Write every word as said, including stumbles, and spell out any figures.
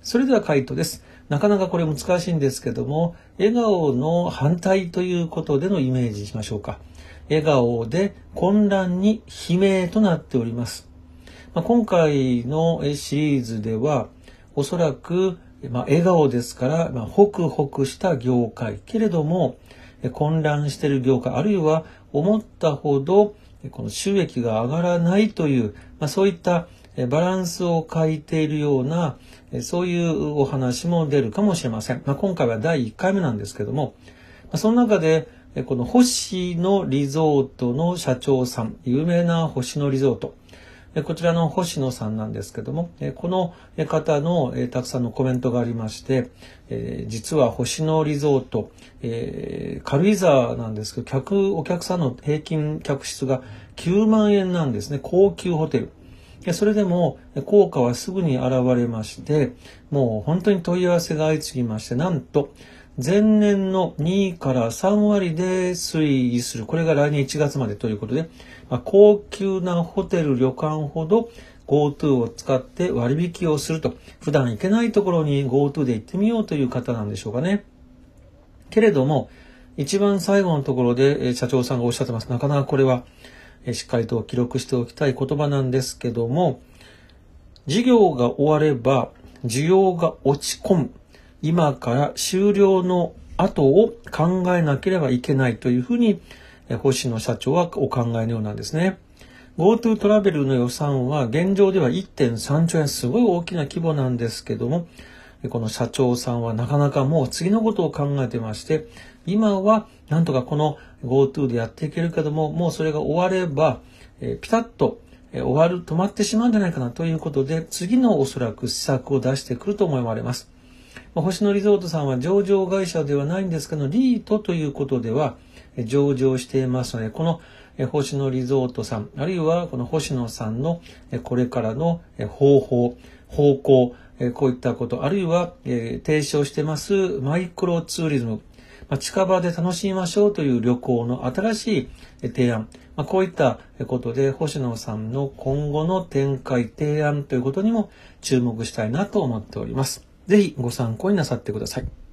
それでは回答です。なかなかこれ難しいんですけども、笑顔の反対ということでのイメージしましょうか。笑顔で混乱に悲鳴となっております。まあ、今回のシリーズでは、おそらく、まあ、笑顔ですから、まあ、ホクホクした業界。けれども、混乱している業界、あるいは思ったほどこの収益が上がらないという、まあ、そういったバランスを欠いているような、そういうお話も出るかもしれません。まあ、今回はだいいっかいめなんですけども、まあ、その中で、この星野リゾートの社長さん、有名な星野リゾート、こちらの星野さんなんですけども、この方のたくさんのコメントがありまして、実は星野リゾート、軽井沢なんですけど、客、お客さんの平均客室がきゅうまんえんなんですね。高級ホテル。それでも効果はすぐに現れまして、もう本当に問い合わせが相次ぎまして、なんと前年のにからさんわりで推移する。これが来年いちがつまでということで、まあ、高級なホテル、旅館ほど GoTo を使って割引をすると。普段行けないところに GoTo で行ってみようという方なんでしょうかね。けれども、一番最後のところで社長さんがおっしゃってます。なかなかこれはしっかりと記録しておきたい言葉なんですけども、事業が終われば需要が落ち込む。今から終了の後を考えなければいけないというふうに星野社長はお考えのようなんですね。GoTo トラベルの予算は現状では いってんさんちょうえん、すごい大きな規模なんですけども、この社長さんはなかなかもう次のことを考えてまして、今はなんとかこの GoTo でやっていけるけども、もうそれが終われば、えー、ピタッと終わる、止まってしまうんじゃないかなということで、次のおそらく施策を出してくると思われます。星野リゾートさんは上場会社ではないんですけど、リートということでは上場していますので、この星野リゾートさん、あるいはこの星野さんのこれからの方法、方向、こういったこと、あるいは提唱してますマイクロツーリズム、近場で楽しみましょうという旅行の新しい提案、こういったことで星野さんの今後の展開、提案ということにも注目したいなと思っております。ぜひご参考になさってください。